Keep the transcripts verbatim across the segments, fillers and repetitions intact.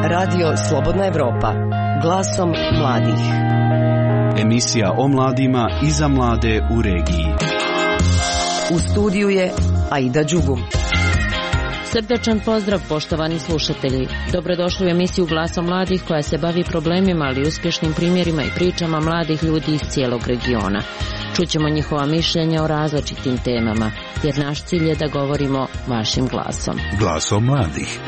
Radio Slobodna Evropa, glasom mladih. Emisija o mladima i za mlade u regiji. U studiju je Aida Đugum. Srdačan pozdrav, poštovani slušatelji. Dobrodošli u emisiju Glasom mladih koja se bavi problemima, ali i uspješnim primjerima i pričama mladih ljudi iz cijelog regiona. Čućemo njihova mišljenja o različitim temama, jer naš cilj je da govorimo vašim glasom. Glasom mladih.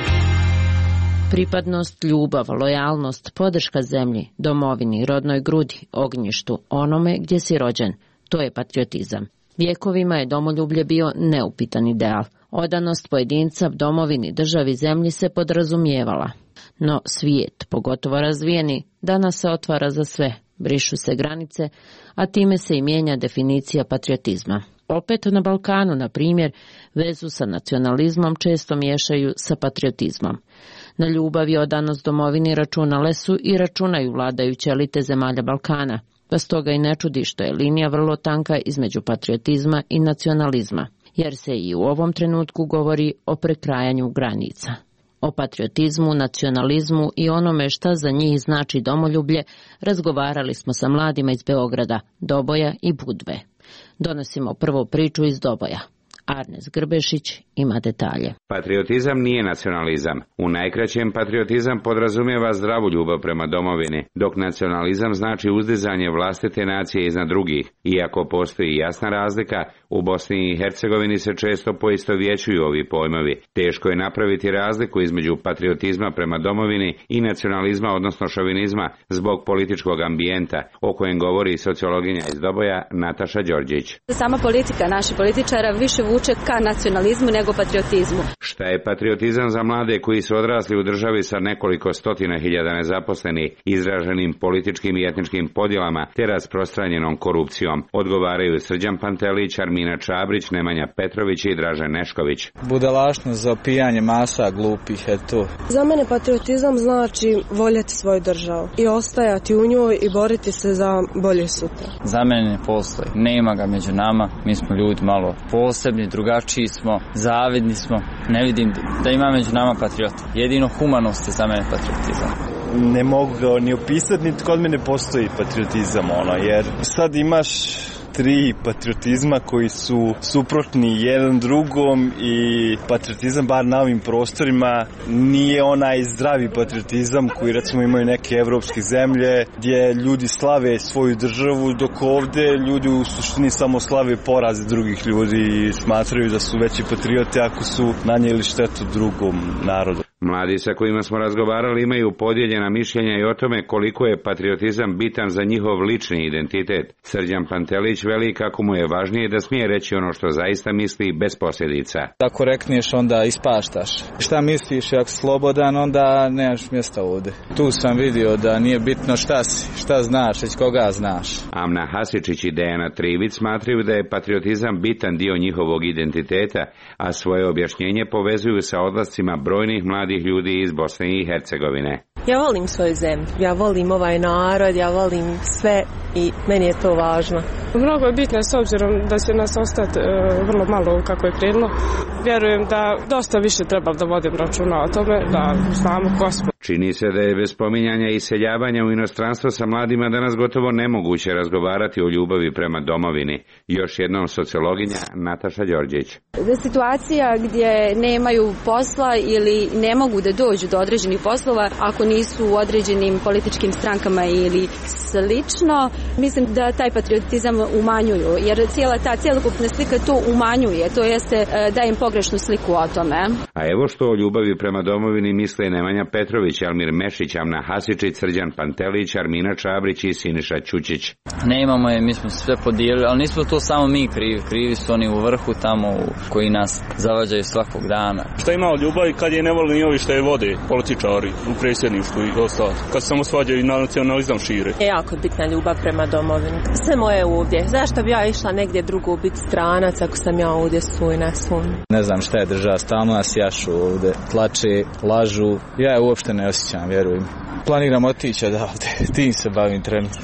Pripadnost, ljubav, lojalnost, podrška zemlji, domovini, rodnoj grudi, ognjištu, onome gdje si rođen. To je patriotizam. Vjekovima je domoljublje bio neupitan ideal. Odanost pojedinca domovini, državi, zemlji se podrazumijevala. No svijet, pogotovo razvijeni, danas se otvara za sve. Brišu se granice, a time se i mijenja definicija patriotizma. Opet na Balkanu, na primjer, vezu sa nacionalizmom često miješaju sa patriotizmom. Na ljubav i odanost domovini računale su i računaju vladajuće elite zemalja Balkana, pa stoga i ne čudi što je linija vrlo tanka između patriotizma i nacionalizma, jer se i u ovom trenutku govori o prekrajanju granica. O patriotizmu, nacionalizmu i onome šta za njih znači domoljublje razgovarali smo sa mladima iz Beograda, Doboja i Budve. Donosimo prvu priču iz Doboja. Arnes Grbešić ima detalje. Patriotizam nije nacionalizam. U najkraćem, patriotizam podrazumijeva zdravu ljubav prema domovini, dok nacionalizam znači uzdizanje vlastite nacije iznad drugih. Iako postoji jasna razlika, u Bosni i Hercegovini se često poistovjećuju ovi pojmovi. Teško je napraviti razliku između patriotizma prema domovini i nacionalizma, odnosno šovinizma, zbog političkog ambijenta, o kojem govori sociologinja iz Doboja Nataša Đorđić. Sama politika naših političara više vuče ka nacionalizmu nego patriotizmu. Šta je patriotizam za mlade koji su odrasli u državi sa nekoliko stotina hiljada nezaposlenih, izraženim političkim i etničkim podjelama te rasprostranjenom korupcijom? Odgovaraju Srđan Pantelić, Armina Čabrić, Nemanja Petrović i Dražen Nešković. Budalaštnost za opijanje masa glupih, eto. Za mene patriotizam znači voljeti svoju državu i ostajati u njoj i boriti se za bolje sutra. Za mene ne postoji, nema ga među nama, mi smo ljudi malo posebni, drugačiji smo, zavidni smo, ne vidim da ima među nama patriota. Jedino humanost je za mene patriotizam. Ne mogu ga ni opisati, niti kod mene postoji patriotizam, ono, jer sad imaš tri patriotizma koji su suprotni jedan drugom i patriotizam, bar na ovim prostorima, nije onaj zdravi patriotizam koji recimo imaju neke evropske zemlje gdje ljudi slave svoju državu, dok ovdje ljudi u suštini samo slave poraze drugih ljudi i smatraju da su veći patriote ako su nanijeli štetu drugom narodu. Mladi sa kojima smo razgovarali imaju podijeljena mišljenja i o tome koliko je patriotizam bitan za njihov lični identitet. Srđan Pantelić veli kako mu je važnije da smije reći ono što zaista misli bez posljedica. Ako rekneš, onda ispaštaš. Šta misliš, ako si slobodan, onda nemaš mjesta ovdje. Tu sam vidio da nije bitno šta si, šta znaš, već koga znaš. Amna Hasičić i Dejana Trivić smatraju da je patriotizam bitan dio njihovog identiteta, a svoje objašnjenje povezuju sa odlascima brojnih mladih ljudi iz Bosne i Hercegovine. Ja volim svoju zemlju, ja volim ovaj narod, ja volim sve i meni je to važno. Mnogo je bitno s obzirom da će nas ostati e, vrlo malo kako je krenulo. Vjerujem da dosta više treba da vodim računa o tome, da znamo ko smo. Čini se da je bez spominjanja i iseljavanja u inostranstvo sa mladima danas gotovo nemoguće razgovarati o ljubavi prema domovini. Još jednom sociologinja Nataša Đorđić. Da situacija gdje nemaju posla ili ne mogu da dođu do određenih poslova ako nisu u određenim političkim strankama ili slično, mislim da taj patriotizam umanjuju, jer cijela ta cjelokupna slika to umanjuje, to jeste daje im pogrešnu sliku o tome. A evo što o ljubavi prema domovini misle Nemanja Petrović, Almir Mešić, Amna Hasičić, Srđan Pantelić, Armina Čabrić i Siniša Ćučić. Nemamo je, mi smo sve podijelili, ali nismo to samo mi krivi, krivi su oni u vrhu tamo u, koji nas zavađaju svakog dana. Šta ima ljubavi kad je ne voli ni ovi što je vode, političari u predsjedništvu i ostalo, kad se samo svađaju i na nacionalizam šire. Je jako bitna ljubav prema domovini. Sve moje ovdje. Zašto bi ja išla negdje drugo biti stranac ako sam ja ovdje suj na sun? Ne znam šta je država, stalno nas jašu ovdje, tlače, lažu. Ja je uopšte ne osjećam, vjerujem. Planiram otići odavde, tim se bavim trenutno.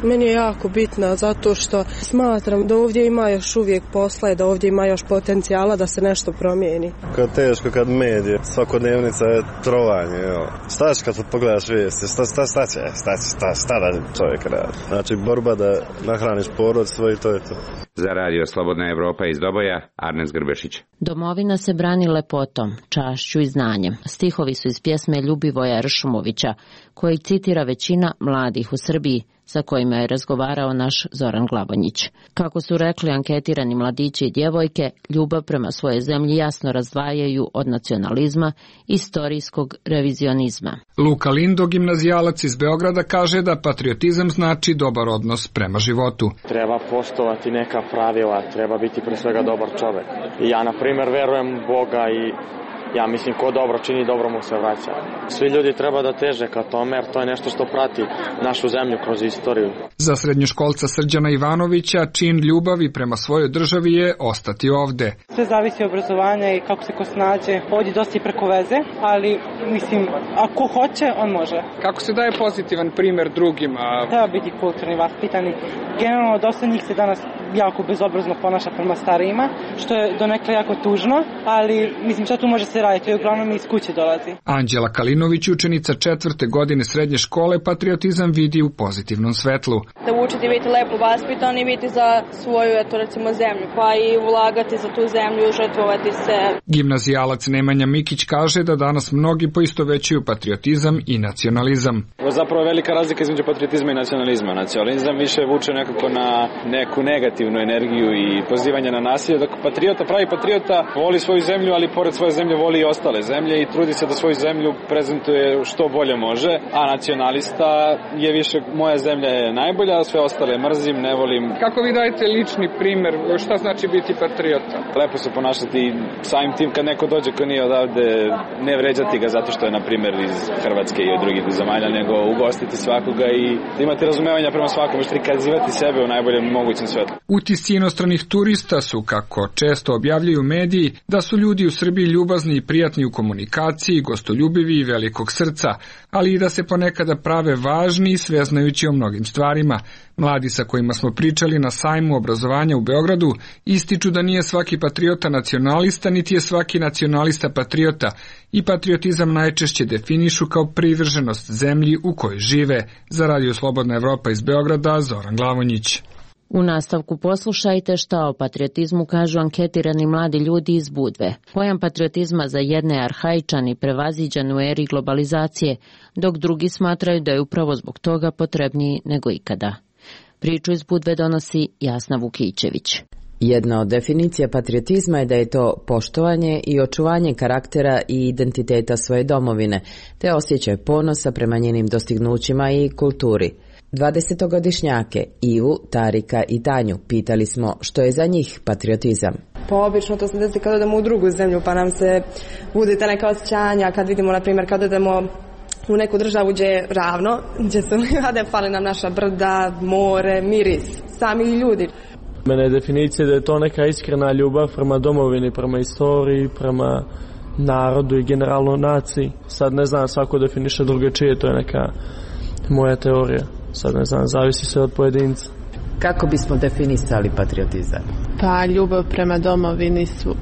Meni je jako bitna zato što smatram da ovdje ima još uvijek posla i da ovdje ima još potencijala da se nešto promijeni. Kad teško, kad medije, svakodnevnica je trovanje. Evo. Šta će kad pogledaš vijesti? Šta, šta, šta će? Šta, šta, šta da čovjek radi? Znači borba da nahraniš porod svoj i to je to. Za radio Slobodna Evropa iz Doboja, Arnes Grbešić. Domovina se brani lepotom, čašću i znanjem. Stihovi su iz pjesme Ljubivoja Ršumovića, koji citira većina mladih u Srbiji, sa kojima je razgovarao naš Zoran Glavonjić. Kako su rekli anketirani mladići i djevojke, ljubav prema svojoj zemlji jasno razdvajaju od nacionalizma i istorijskog revizionizma. Luka Lindo, gimnazijalac iz Beograda, kaže da patriotizam znači dobar odnos prema životu. Treba poštovati neka pravila, treba biti pre svega dobar čovek. I ja, na primjer, verujem u Boga i ja mislim, ko dobro čini, dobro mu se vraća. Svi ljudi treba da teže ka tome, jer to je nešto što prati našu zemlju kroz istoriju. Za srednjoškolca Srđana Ivanovića čin ljubavi prema svojoj državi je ostati ovde. Sve zavisi od obrazovanja i kako se ko snađe. Ovdje dosta i preko veze, ali mislim, ako hoće, on može. Kako se daje pozitivan primjer drugima? Treba biti kulturni, vaspitani. Generalno, dosta njih se danas jako bezobrazno ponaša prema starijima, što je donekle jako tužno, ali mislim, što tu može se raditi, uglavnom iz kuće dolazi. Anđela Kalinović, učenica četvrte godine srednje škole, patriotizam vidi u pozitivnom svetlu. Da učiti biti lepo vaspitan i biti za svoju, eto recimo, zemlju, pa i ulagati za tu zemlju, žrtvovati se. Gimnazijalac Nemanja Mikić kaže da danas mnogi poistovećuju patriotizam i nacionalizam. Zapravo je velika razlika između patriotizma i nacionalizma. Nacionalizam više vuče nekako na neku negativnu energiju i pozivanje na nasilje, dok patriota, pravi patriota voli svoju zemlju, ali pored svoje zemlje voli i ostale zemlje i trudi se da svoju zemlju prezentuje što bolje može, a nacionalista je više moja zemlja je najbolja, a sve ostale mrzim, ne volim. Kako vi dajete lični primjer, šta znači biti patriota? Lepo se ponašati samim tim kad neko dođe ko nije odavde, ne vređati ga zato što je na primjer iz Hrvatske i od drugih zemalja, nego ugostiti svakoga i da imati razumevanja prema svakom, što prikazivati sebe u najboljem mogućem svetlu. Utisci inostranih turista su, kako često objavljuju mediji, da su ljudi u Srbiji ljubazni i prijatni u komunikaciji, gostoljubivi i velikog srca, ali i da se ponekada prave važni i sveznajući o mnogim stvarima. Mladi sa kojima smo pričali na sajmu obrazovanja u Beogradu ističu da nije svaki patriota nacionalista, niti je svaki nacionalista patriota i patriotizam najčešće definišu kao privrženost zemlji u kojoj žive. Za Radio Slobodna Evropa iz Beograda, Zoran Glavonjić. U nastavku poslušajte šta o patriotizmu kažu anketirani mladi ljudi iz Budve. Pojam patriotizma za jedne je arhaičan i prevaziđen u eri globalizacije, dok drugi smatraju da je upravo zbog toga potrebniji nego ikada. Priču iz Budve donosi Jasna Vukićević. Jedna od definicija patriotizma je da je to poštovanje i očuvanje karaktera i identiteta svoje domovine, te osjećaj ponosa prema njenim dostignućima i kulturi. dvadesetogodišnjake Ivu, Tarika i Tanju pitali smo što je za njih patriotizam. Pa obično to se desi kad odemo u drugu zemlju, pa nam se bude ta neka osjećanja kad vidimo, na primjer, kad odemo u neku državu gdje je ravno, gdje su livade, fali nam naša brda, more, miris, sami ljudi. Mene je definicija da je to neka iskrena ljubav prema domovini, prema istoriji, prema narodu i generalno naciji. Sad ne znam, svako definiše drugačije, to je neka moja teorija. Sad ne znam, zavisi se od pojedinca. Kako bismo definisali patriotizam? Pa ljubav prema domovini, su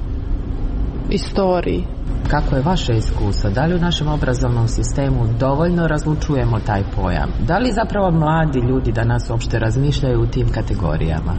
istoriji. Kako je vaše iskustvo? Da li u našem obrazovnom sistemu dovoljno razlučujemo taj pojam? Da li zapravo mladi ljudi danas uopšte razmišljaju u tim kategorijama?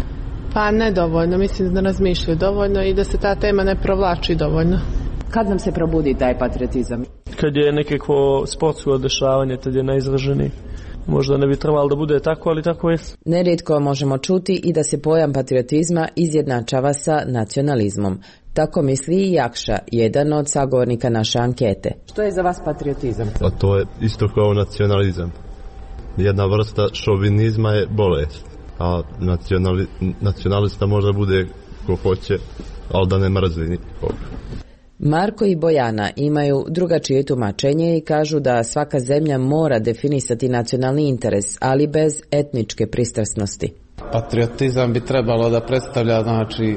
Pa ne dovoljno, mislim da razmišljaju dovoljno i da se ta tema ne provlači dovoljno. Kad nam se probudi taj patriotizam? Kad je nekako sportsko dešavanje, tad je najizraženiji. Možda ne bi trebalo da bude tako, ali tako je. Nerijetko možemo čuti i da se pojam patriotizma izjednačava sa nacionalizmom. Tako misli i Jakša, jedan od sagovornika naše ankete. Što je za vas patriotizam? A to je isto kao nacionalizam. Jedna vrsta šovinizma je bolest, a nacionali, nacionalista možda bude ko hoće, ali da ne mrzi nikog. Marko i Bojana imaju drugačije tumačenje i kažu da svaka zemlja mora definisati nacionalni interes, ali bez etničke pristrasnosti. Patriotizam bi trebalo da predstavlja, znači,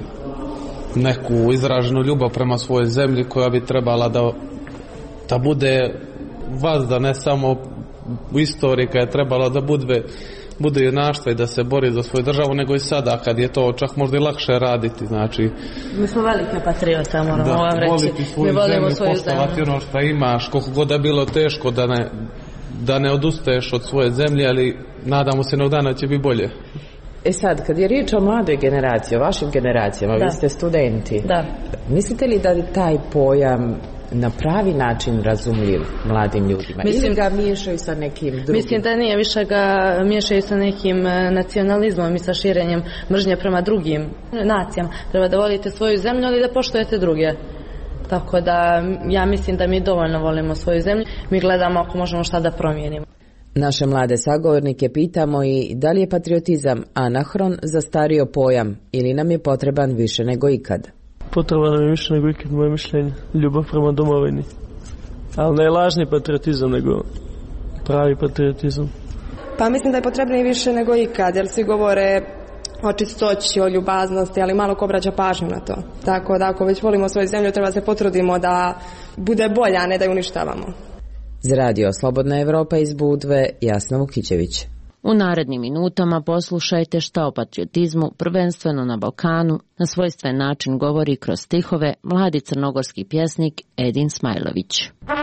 neku izraženu ljubav prema svojoj zemlji koja bi trebala da, da bude vazda, ne samo u istoriji koja je trebala da bude bude junaštva i da se bori za svoju državu, nego i sada kad je to čak možda i lakše raditi. Znači, mi smo velike patriote, moramo da, vam reći. Voliti svoju mi volimo zemlju, svoju poštovati zemlju. ono što imaš, koliko god da bilo teško da ne, da ne odustaješ od svoje zemlje, ali nadamo se jednog dana će biti bolje. E sad, kad je riječ o mladoj generaciji, o vašim generacijama, da. vi ste studenti, da. mislite li da je taj pojam na pravi način razumljiv mladim ljudima? Mislim, ili ga miješaju sa nekim drugim? Mislim da nije, više ga miješaju sa nekim nacionalizmom i sa širenjem mržnje prema drugim nacijama. Treba da volite svoju zemlju, ali da poštujete druge. Tako da ja mislim da mi dovoljno volimo svoju zemlju. Mi gledamo ako možemo šta da promijenimo. Naše mlade sagovornike pitamo i da li je patriotizam anahron, zastario pojam ili nam je potreban više nego ikad? Potreban nam je više nego ikad, moje mišljenje. Ljubav prema domovini. Ali ne lažni patriotizam, nego pravi patriotizam. Pa mislim da je potrebno i više nego ikad, jer svi govore o čistoći, o ljubaznosti, ali malo ko obraća pažnju na to. Tako da ako već volimo svoju zemlju, treba se potrudimo da bude bolja, a ne da ju uništavamo. Za radio Slobodna Evropa iz Budve, Jasna Vukićević. U narednim minutama poslušajte šta o patriotizmu, prvenstveno na Balkanu, na svojstven način govori kroz stihove mladi crnogorski pjesnik Edin Smajlović.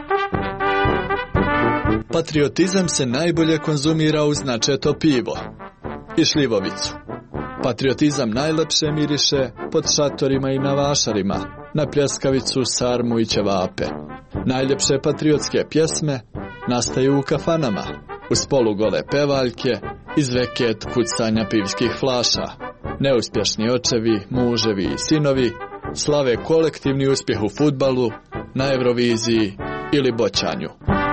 Patriotizam se najbolje konzumira uz načeto pivo i šljivovicu. Patriotizam najlepše miriše pod šatorima i na vašarima, na pljeskavicu, sarmu i ćevape. Najljepše patriotske pjesme nastaju u kafanama, uz polugole pevaljke, iz veket kucanja pivskih flaša. Neuspješni očevi, muževi i sinovi slave kolektivni uspjeh u fudbalu, na Euroviziji ili boćanju.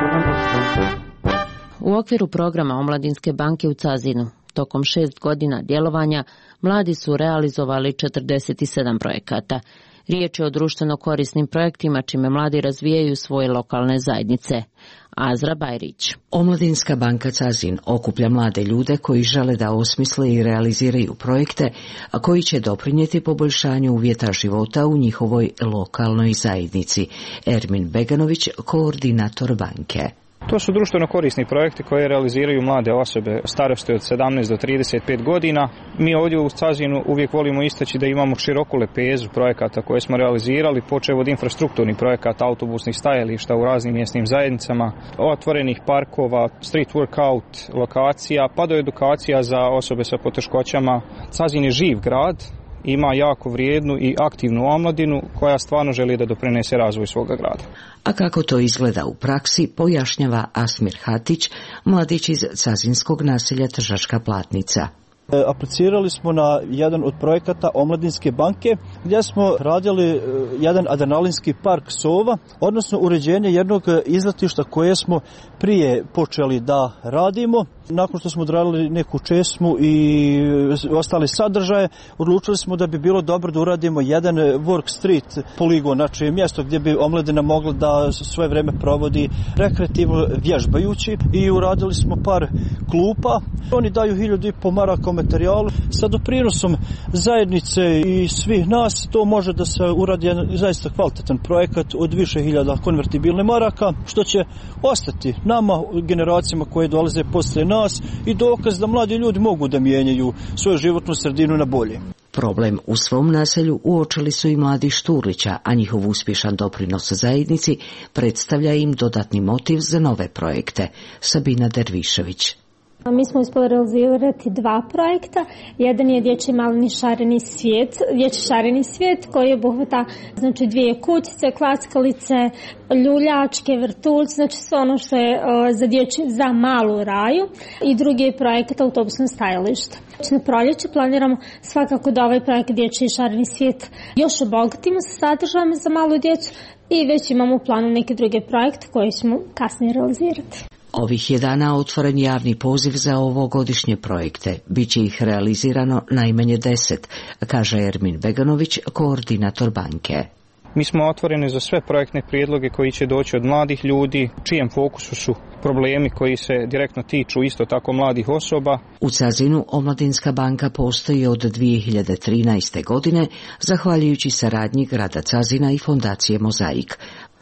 U okviru programa Omladinske banke u Cazinu, tokom šest godina djelovanja, mladi su realizovali četrdeset sedam projekata. Riječ je o društveno korisnim projektima čime mladi razvijaju svoje lokalne zajednice. Azra Bajrić. Omladinska banka Cazin okuplja mlade ljude koji žele da osmisle i realiziraju projekte, a koji će doprinijeti poboljšanju uvjeta života u njihovoj lokalnoj zajednici. Ermin Beganović, koordinator banke. To su društveno korisni projekti koje realiziraju mlade osobe starosti od sedamnaest do trideset pet godina. Mi ovdje u Cazinu uvijek volimo istaći da imamo široku lepezu projekata koje smo realizirali, počev od infrastrukturnih projekata, autobusnih stajališta u raznim mjesnim zajednicama, otvorenih parkova, street workout lokacija, pa do edukacija za osobe sa poteškoćama. Cazin je živ grad, ima jako vrijednu i aktivnu omladinu koja stvarno želi da doprinese razvoju svoga grada. A kako to izgleda u praksi, pojašnjava Asmir Hatić, mladić iz cazinskog naselja Tržačka Platnica. Aplicirali smo na jedan od projekata Omladinske banke gdje smo radili jedan adrenalinski park Sova, odnosno uređenje jednog izletišta koje smo prije počeli da radimo. Nakon što smo odradili neku česmu i ostali sadržaje, odlučili smo da bi bilo dobro da uradimo jedan work street poligon, znači mjesto gdje bi omladina mogla da svoje vrijeme provodi rekreativno vježbajući, i uradili smo par klupa. Oni daju hiljadu i po maraka materijalu. Sa doprinosom zajednice i svih nas to može da se uradi jedan zaista kvalitetan projekat od više hiljada konvertibilne maraka, što će ostati nama, generacijama koje dolaze posle nas, i dokaz da mladi ljudi mogu da mijenjaju svoju životnu sredinu na bolje. Problem u svom naselju uočili su i mladi Šturlića, a njihov uspješan doprinos zajednici predstavlja im dodatni motiv za nove projekte. Sabina Dervišević. Mi smo uspjeli realizirati dva projekta. Jedan je dječji maleni šareni svijet, dječji šareni svijet koji obuhvata znači dvije kućice, klackalice, ljuljačke, vrtulce, znači sve ono što je za dječji, za malu raju. I drugi je projekt autobusno stajalište. Na proljeće planiramo svakako da ovaj projekt dječji šareni svijet još obogatimo sa sadržajima za malu djecu, i već imamo u planu neke druge projekte koje ćemo kasnije realizirati. Ovih je dana otvoren javni poziv za ovogodišnje projekte. Biće ih realizirano najmanje deset, kaže Ermin Beganović, koordinator banke. Mi smo otvoreni za sve projektne prijedloge koji će doći od mladih ljudi, čijem fokusu su problemi koji se direktno tiču isto tako mladih osoba. U Cazinu Omladinska banka postoji od dvije hiljade trinaeste. godine, zahvaljujući saradnji grada Cazina i fondacije Mozaik.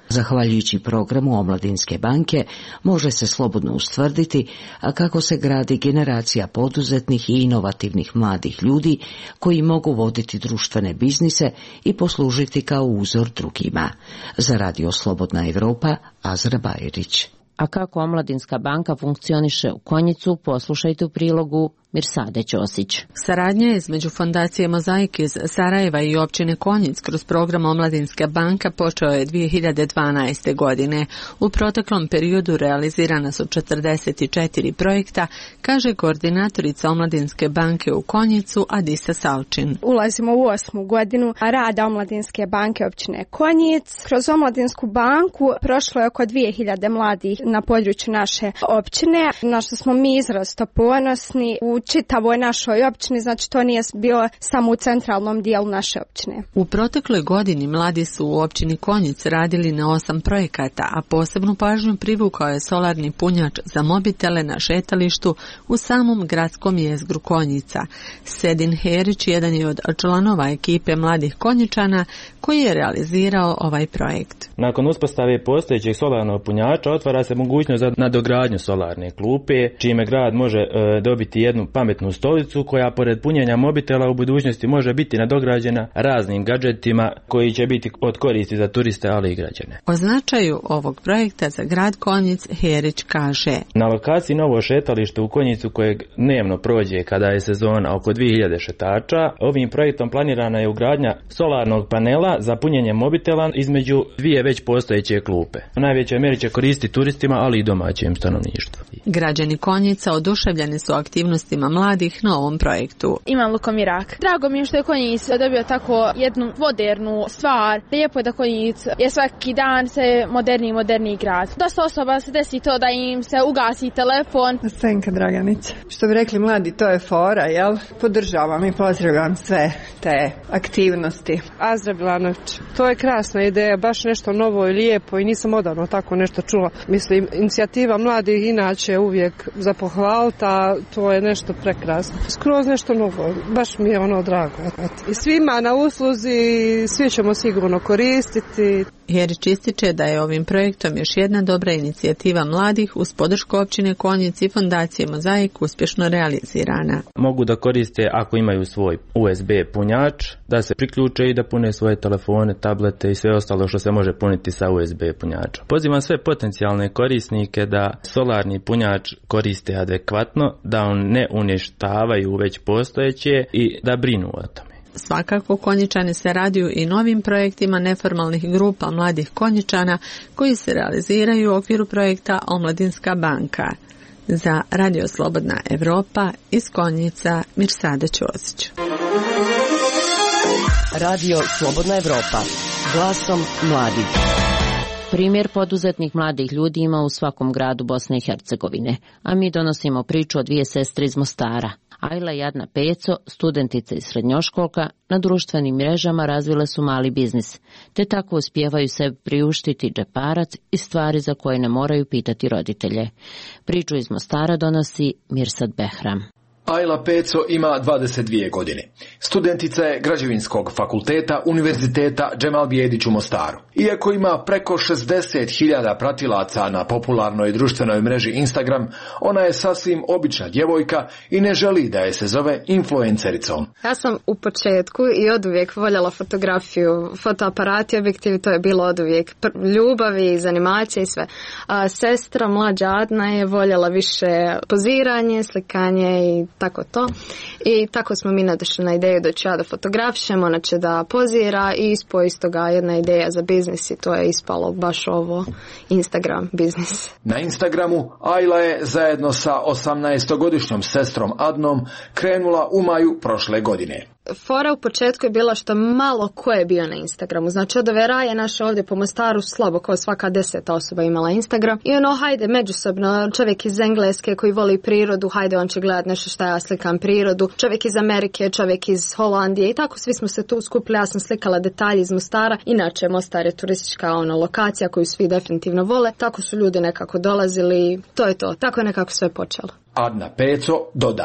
Zahvaljujući programu Omladinske banke može se slobodno ustvrditi a kako se gradi generacija poduzetnih i inovativnih mladih ljudi koji mogu voditi društvene biznise i poslužiti kao uzor drugima. Za Radio Slobodna Evropa, Azra Bajerić. A kako Omladinska banka funkcioniše u Konjicu, poslušajte u prilogu Mirsade Ćosić. Saradnja između Fondacije Mozaik iz Sarajeva i općine Konjic kroz program Omladinska banka počeo je dvije hiljade dvanaeste. godine. U proteklom periodu realizirana su četrdeset četiri projekta, kaže koordinatorica Omladinske banke u Konjicu Adisa Salčin. Ulazimo u osmu godinu rada Omladinske banke općine Konjic. Kroz Omladinsku banku prošlo je oko dvije hiljade mladih na području naše općine, na što smo mi izrazito ponosni u čitavoj našoj općini, znači to nije bilo samo u centralnom dijelu naše općine. U protekloj godini mladi su u općini Konjic radili na osam projekata, a posebnu pažnju privukao je solarni punjač za mobitele na šetalištu u samom gradskom jezgru Konjica. Sedin Herić jedan je od članova ekipe mladih Konjičana koji je realizirao ovaj projekt. Nakon uspostave postojećeg solarnog punjača otvara se mogućnost za nadogradnju solarne klupe, čime grad može e, dobiti jednu pametnu stolicu koja pored punjenja mobitela u budućnosti može biti nadograđena raznim gadžetima koji će biti od koristi za turiste, ali i građane. O značaju ovog projekta za grad Konjic Herić kaže: Na lokaciji novo šetalište u Konjicu kojeg dnevno prođe kada je sezona oko dvije hiljade šetača, ovim projektom planirana je ugradnja solarnog panela za punjenje mobitela između dvije već postojeće klupe. U najvećoj mjeri će koristiti turistima, ali i domaćem stanovništvu. Građani Konjica oduševljeni su aktivnostima mladih na ovom projektu. Imam Lukomirak. Drago mi je što je Konjic dobio tako jednu modernu stvar. Lijepo je da Konjic je svaki dan se moderniji i moderniji grad. Dosta osoba se desi to da im se ugasi telefon. Stenka Draganić. Što bi rekli mladi, to je fora, jel? Podržavam i pozdravljam sve te aktivnosti. Azra Bilanović. To je krasna ideja, baš nešto novo i lijepo i nisam odavno tako nešto čula. Mislim, inicijativa mladih inače uvijek za pohvaliti, a to je nešto prekrasno. Skroz nešto novo, baš mi je ono drago. I svima na usluzi, svi ćemo sigurno koristiti. Herić ističe da je ovim projektom još jedna dobra inicijativa mladih uz podršku općine Konjic i Fondacije Mozaik uspješno realizirana. Mogu da koriste ako imaju svoj U S B punjač, da se priključe i da pune svoje telefone, tablete i sve ostalo što se može puniti sa U S B punjačom. Pozivam sve potencijalne korisnike da solarni punjač koriste adekvatno, da on ne uništavaju već postojeće i da brinu o tome. Svakako Konjičani se raduju i novim projektima neformalnih grupa mladih Konjičana koji se realiziraju u okviru projekta Omladinska banka. Za Radio Slobodna Evropa iz Konjica Mirsada Ćosić. Radio Slobodna Evropa, glasom mladih. Primjer poduzetnih mladih ljudi ima u svakom gradu Bosne i Hercegovine, a mi donosimo priču o dvije sestre iz Mostara. Ajla i Adna Peco, studentica i srednjoškolka, na društvenim mrežama razvile su mali biznis, te tako uspijevaju sebi priuštiti džeparac i stvari za koje ne moraju pitati roditelje. Priču iz Mostara donosi Mirsad Behram. Ajla Peco ima dvadeset dvije godine. Studentica je Građevinskog fakulteta Univerziteta Džemal Bijedić u Mostaru. Iako ima preko šezdeset hiljada pratilaca na popularnoj društvenoj mreži Instagram, ona je sasvim obična djevojka i ne želi da je se zove influencericom. Ja sam u početku i oduvijek voljela fotografiju, fotoaparati, objektivi, to je bilo oduvijek ljubavi, zanimacije i sve. A sestra mlađa Adna je voljela više poziranje, slikanje i tako to. I tako smo mi nadošli na ideju da ću ja da fotografišem, ona će da pozira i ispo iz toga jedna ideja za biznis i to je ispalo baš ovo Instagram biznis. Na Instagramu Ajla je zajedno sa osamnaestogodišnjom sestrom Adnom krenula u maju prošle godine. Fora u početku je bila što malo ko je bio na Instagramu. Znači od ove raje naše ovdje po Mostaru slabo, kao svaka deseta osoba imala Instagram. I ono, hajde, međusobno, čovjek iz Engleske koji voli prirodu, hajde, on će gledat nešto šta ja slikam prirodu. Čovjek iz Amerike, čovjek iz Holandije i tako svi smo se tu skupili. Ja sam slikala detalje iz Mostara. Inače, Mostar je turistička ono, lokacija koju svi definitivno vole. Tako su ljudi nekako dolazili. To je to. Tako je nekako sve počelo. Adna Peco dodaje.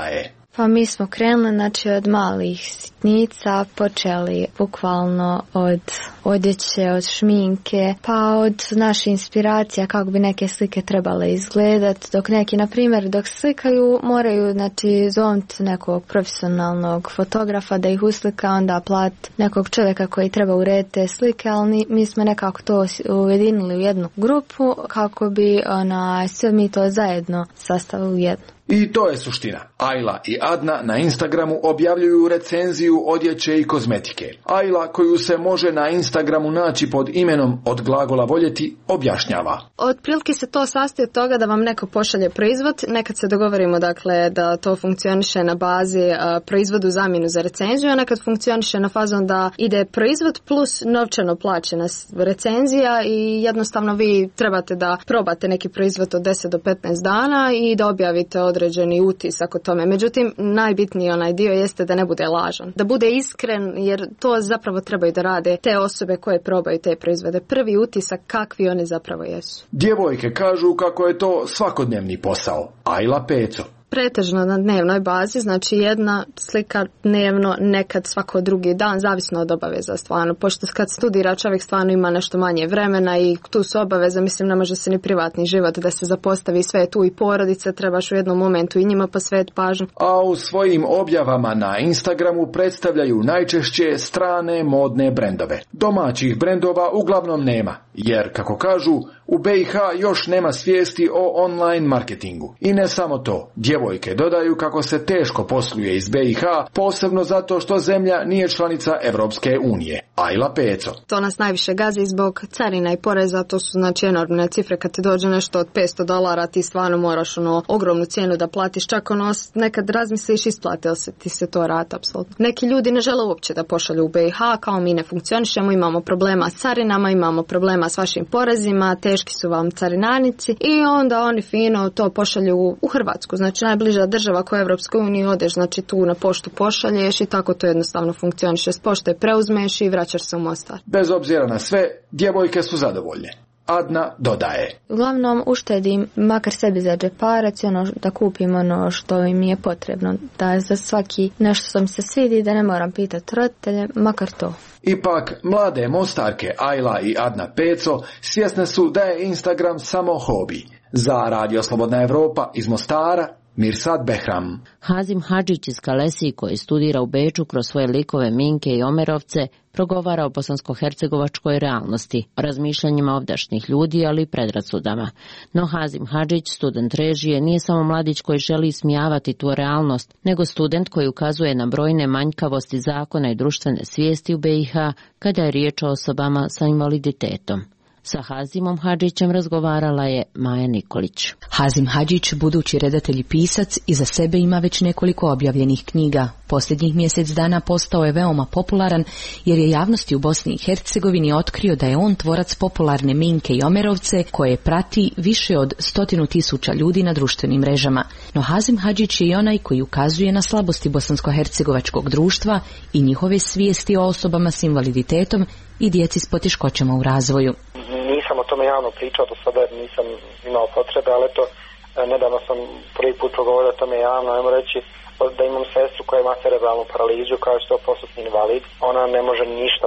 Pa mi smo krenuli znači od malih sitnica, počeli bukvalno od odjeće, od šminke, pa od naših inspiracija kako bi neke slike trebale izgledati, dok neki, na primjer, dok slikaju moraju znači zovnuti nekog profesionalnog fotografa da ih uslika, onda plat nekog čovjeka koji treba urediti te slike, ali mi smo nekako to ujedinili u jednu grupu kako bi ona, sve mi to zajedno sastavili u jednu. I to je suština. Ajla i Adna na Instagramu objavljuju recenziju odjeće i kozmetike. Ajla, koju se može na Instagramu naći pod imenom Od glagola voljeti, objašnjava. Otprilike se to sastoji od toga da vam neko pošalje proizvod, nekad se dogovorimo dakle da to funkcioniše na bazi a, proizvodu zamjenu za recenziju, a nekad funkcioniše na fazon da ide proizvod plus novčano plaćena recenzija i jednostavno vi trebate da probate neki proizvod od deset do petnaest dana i da objavite određeni utisak o tome. Međutim, najbitniji onaj dio jeste da ne bude lažan. Da bude iskren, jer to zapravo trebaju da rade te osobe koje probaju te proizvode. Prvi utisak kakvi oni zapravo jesu. Djevojke kažu kako je to svakodnevni posao. Ajla Peco. Pretežno na dnevnoj bazi, znači jedna slika dnevno, nekad svako drugi dan, zavisno od obaveza stvarno. Pošto kad studira čovjek stvarno ima nešto manje vremena i tu su obaveze, mislim ne može se ni privatni život da se zapostavi, sve je tu i porodice, trebaš u jednom momentu i njima posvetiti pažnju. A u svojim objavama na Instagramu predstavljaju najčešće strane modne brendove. Domaćih brendova uglavnom nema, jer kako kažu, u B i H još nema svijesti o online marketingu. I ne samo to, djevojke dodaju kako se teško posluje iz B i H, posebno zato što zemlja nije članica Evropske unije. Ajla Peco. To nas najviše gazi zbog carina i poreza, to su znači enormne cifre, kad ti dođe nešto od petsto dolara, ti stvarno moraš ono ogromnu cijenu da platiš, čak ono nekad razmisliš isplati li se ti se to rata, apsolutno. Neki ljudi ne žele uopće da pošalju u B i H, kao mi ne funkcionišemo, imamo problema s carinama, imamo problema s vašim porezima, teški su vam carinarnici i onda oni fino to pošalju u Hrvatsku, znači najbliža država koja je Evropskoj uniji, odeš znači tu na poštu pošalješ i tako to jednostavno funkcioniše, s pošte preuzmeš i vraćaš se u Mostar. Bez obzira na sve, djevojke su zadovoljne. Adna dodaje. Uglavnom uštedim makar sebi za džeparac i ono da kupim ono što im je potrebno, da za svaki nešto što mi se svidi da ne moram pitati roditelje, makar to. Ipak, mlade Mostarke Ajla i Adna Peco svjesne su da je Instagram samo hobi. Za Radio Slobodna Evropa iz Mostara, Mirsad Behram. Hazim Hadžić iz Kalesi, koji studira u Beču kroz svoje likove Minke i Omerovce, progovara o bosansko-hercegovačkoj realnosti, o razmišljanjima ovdašnjih ljudi, ali i predrasudama. No Hazim Hadžić, student režije, nije samo mladić koji želi ismijavati tu realnost, nego student koji ukazuje na brojne manjkavosti zakona i društvene svijesti u B i H kada je riječ o osobama sa invaliditetom. Sa Hazimom Hadžićem razgovarala je Maja Nikolić. Hazim Hadžić, budući redatelj i pisac, iza sebe ima već nekoliko objavljenih knjiga. Posljednjih mjesec dana postao je veoma popularan jer je javnosti u Bosni i Hercegovini otkrio da je on tvorac popularne Minke i Omerovce koje prati više od stotinu tisuća ljudi na društvenim mrežama. No Hazim Hadžić je i onaj koji ukazuje na slabosti bosansko-hercegovačkog društva i njihove svijesti o osobama s invaliditetom i djeci s poteškoćama u razvoju. Nisam o tome javno pričao do sada jer nisam imao potrebe, ali eto, nedavno sam prvi put progovorio o tome javno, ajmo reći da imam sestru koja ima cerebralnu paralizu, kao je sto posto invalid. Ona ne može ništa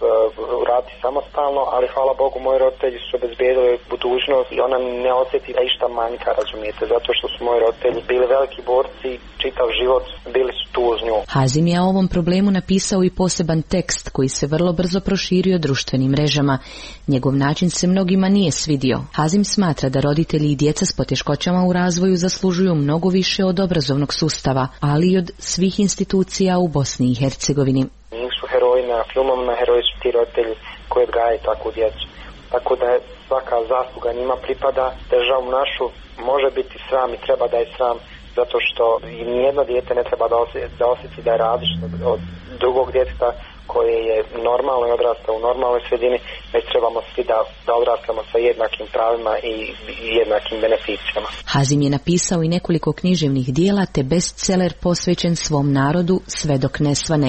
raditi samostalno, ali hvala Bogu moji roditelji su obezbijedili budućnost i ona ne osjeti da išta manjka, razumijete, zato što su moji roditelji bili veliki borci, čitav život bili su tu uz nju. Hazim je o ovom problemu napisao i poseban tekst koji se vrlo brzo proširio društvenim mrežama. Njegov način se mnogima nije svidio. Hazim smatra da roditelji i djeca s poteškoćama u razvoju zaslužuju mnogo više od obrazovnog sustava, ali i od svih institucija u Bosni i Hercegovini. Nisu heroji na filmovima, heroji su ti roditelji koji odgajaju takvu djecu. Tako da je svaka zasluga njima pripada. Državu našu može biti sram i treba da je sram, zato što nijedno dijete ne treba da osjeti da, osjeti da je različito od drugog djeteta koje je normalno i odrasta u normalnoj sredini, već trebamo svi da, da odrastamo sa jednakim pravima i jednakim beneficijama. Hazim je napisao i nekoliko književnih dijela te bestseller posvećen svom narodu Sve dok ne svane.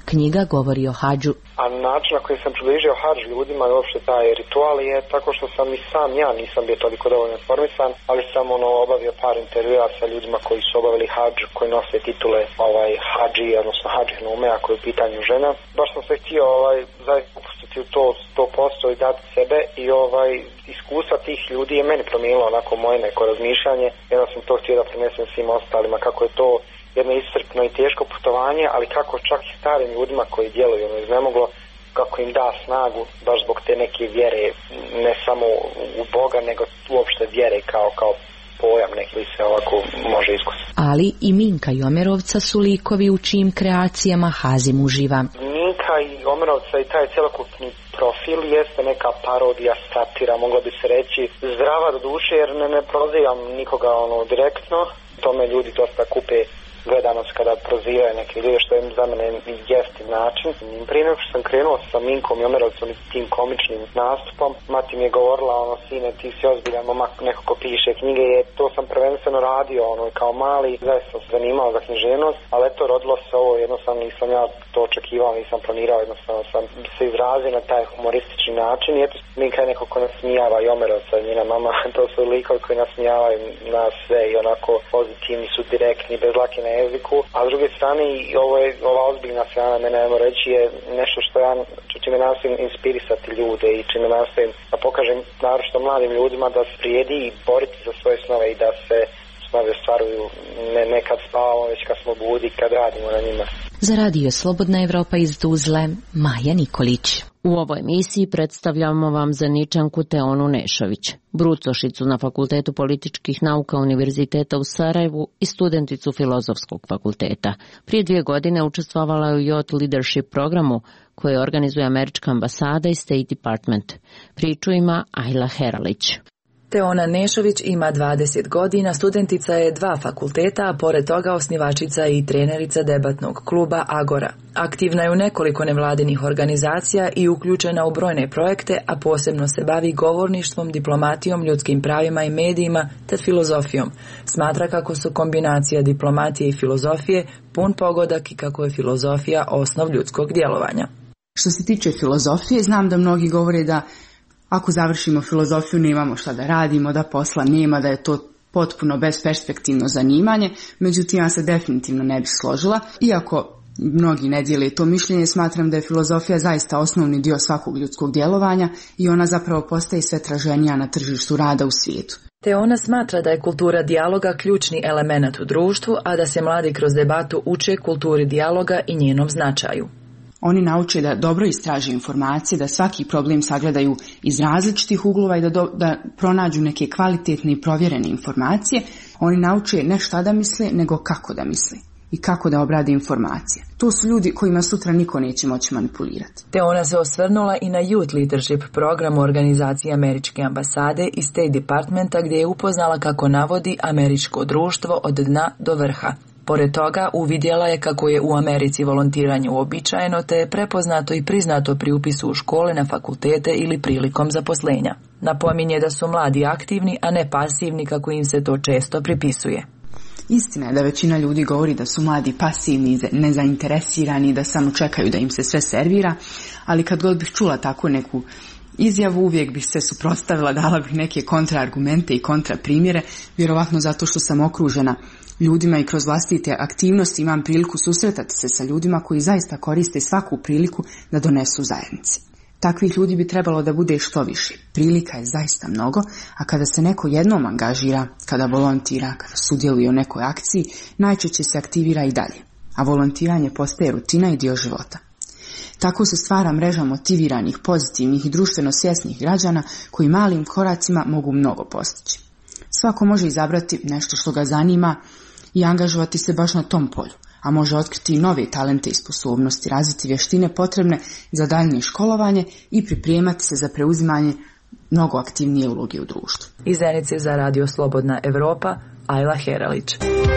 Knjiga govori o hadžu. A način na koji sam približio hadž ljudima i uopšte taj ritual je tako što sam i sam ja nisam bio toliko dovoljno informisan, ali sam ono obavio par intervjua sa ljudima koji su obavili hadž, koji nose titule ovaj hadži, odnosno hadži hnume, ako je u pitanju žena. Baš sam se htio ovaj, zaista upustiti u to sto posto i dati sebe i ovaj iskustva tih ljudi je meni promijenilo onako moje neko razmišljanje. Jedno sam to htio da prenesem svim ostalima, kako je to jedno iscrpno i teško putovanje, ali kako čak i starim ljudima koji djeluju ono iznemoglo, kako im da snagu baš zbog te neke vjere, ne samo u Boga, nego uopšte vjere kao, kao pojam neki se ovako može iskusiti. Ali i Minka i Omerovca su likovi u čijim kreacijama Hazim uživa. Minka i Omerovca i taj cjelokupni profil jeste neka parodija, satira, moglo bi se reći, zdrava do duše, jer ne, ne prozivam nikoga ono direktno, tome ljudi dosta kupe gledanost kada prozivaju neke ljude, što je za mene jeftin način. Prije nego što sam krenuo sa Minkom i Omerovcom i tim komičnim nastupom, mati mi je govorila, ono, sine, ti si ozbiljan momak, neko ko piše knjige, je, to sam prvenstveno radio, ono, kao mali, zaista sam se zanimao za književnost, ali eto, rodilo se ovo, jednostavno nisam ja to očekivao, nisam planirao, jednostavno sam se izrazio na taj humoristični način, i eto, Minka je neko ko nasmijava i Omerovca i njena mama, to su likovi koji nasmijavaju na sve i onako pozitivni su, direktni, bez lake na jeziku, a s druge strane i ovo je, ova ozbiljna strana mene, ajmo reći, je nešto što ja čime nastojim inspirisati ljude i čime nastojim da pokažem naročito mladim ljudima da se vrijedi i boriti za svoje snove i da se snove ostvaruju ne, ne kad spavamo, već kad smo budi, kad radimo na njima. Za Radio Slobodna Evropa iz Tuzle, Maja Nikolić. U ovoj emisiji predstavljamo vam Zeničanku Teonu Nešović, brucošicu na Fakultetu političkih nauka Univerziteta u Sarajevu i studenticu Filozofskog fakulteta. Prije dvije godine učestvovala je u Youth Leadership programu koje organizuje Američka ambasada i State Department. Priču ima Ajla Heralić. Teona Nešović ima dvadeset godina, studentica je dva fakulteta, a pored toga osnivačica i trenerica debatnog kluba Agora. Aktivna je u nekoliko nevladinih organizacija i uključena u brojne projekte, a posebno se bavi govorništvom, diplomatijom, ljudskim pravima i medijima te filozofijom. Smatra kako su kombinacija diplomatije i filozofije pun pogodak i kako je filozofija osnov ljudskog djelovanja. Što se tiče filozofije, znam da mnogi govore da ako završimo filozofiju nemamo šta da radimo, da posla nema, da je to potpuno besperspektivno zanimanje, međutim ja se definitivno ne bih složila. Iako mnogi ne dijele to mišljenje, smatram da je filozofija zaista osnovni dio svakog ljudskog djelovanja i ona zapravo postaje sve traženija na tržištu rada u svijetu. Te ona smatra da je kultura dijaloga ključni element u društvu, a da se mladi kroz debatu uče kulturi dijaloga i njenom značaju. Oni nauče da dobro istraže informacije, da svaki problem sagledaju iz različitih uglova i da, do, da pronađu neke kvalitetne i provjerene informacije. Oni nauče ne šta da misle, nego kako da misle i kako da obrade informacije. To su ljudi kojima sutra niko neće moći manipulirati. Te ona se osvrnula i na Youth Leadership program u organizaciji Američke ambasade i State Departmenta, gdje je upoznala kako navodi američko društvo od dna do vrha. Pored toga uvidjela je kako je u Americi volontiranje uobičajeno, te je prepoznato i priznato pri upisu u škole, na fakultete ili prilikom zaposlenja. Napominje da su mladi aktivni, a ne pasivni kako im se to često pripisuje. Istina je da većina ljudi govori da su mladi pasivni, nezainteresirani, da samo čekaju da im se sve servira, ali kad god bih čula tako neku izjavu, uvijek bih se suprotstavila, dala bih neke kontraargumente i kontraprimjere, vjerovatno zato što sam okružena ljudima i kroz vlastite aktivnosti imam priliku susretati se sa ljudima koji zaista koriste svaku priliku da donesu zajednici. Takvih ljudi bi trebalo da bude što više. Prilika je zaista mnogo, a kada se neko jednom angažira, kada volontira, kada sudjeluje u nekoj akciji, najčešće se aktivira i dalje, a volontiranje postaje rutina i dio života. Tako se stvara mreža motiviranih, pozitivnih i društveno svjesnih građana koji malim koracima mogu mnogo postići. Svako može izabrati nešto što ga zanima i angažovati se baš na tom polju, a može otkriti nove talente i sposobnosti, razviti vještine potrebne za daljnje školovanje i pripremati se za preuzimanje mnogo aktivnije uloge u društvu. Iz Zenice za Radio Slobodna Evropa, Ajla Heralić.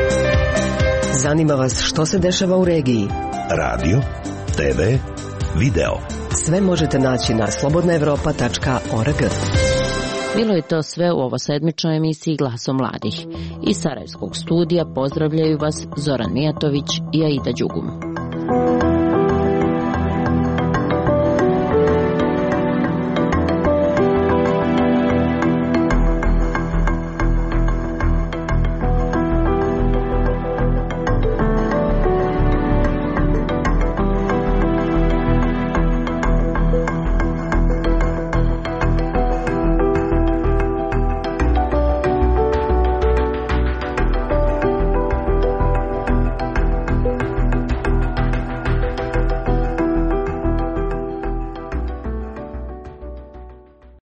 Zanima vas što se dešava u regiji? Radio, te ve, video. Sve možete naći na slobodna evropa tačka org. Bilo je to sve u ovosedmičnoj emisiji Glaso mladih. Iz Sarajevskog studija pozdravljaju vas Zoran Mijatović i Aida Đugum.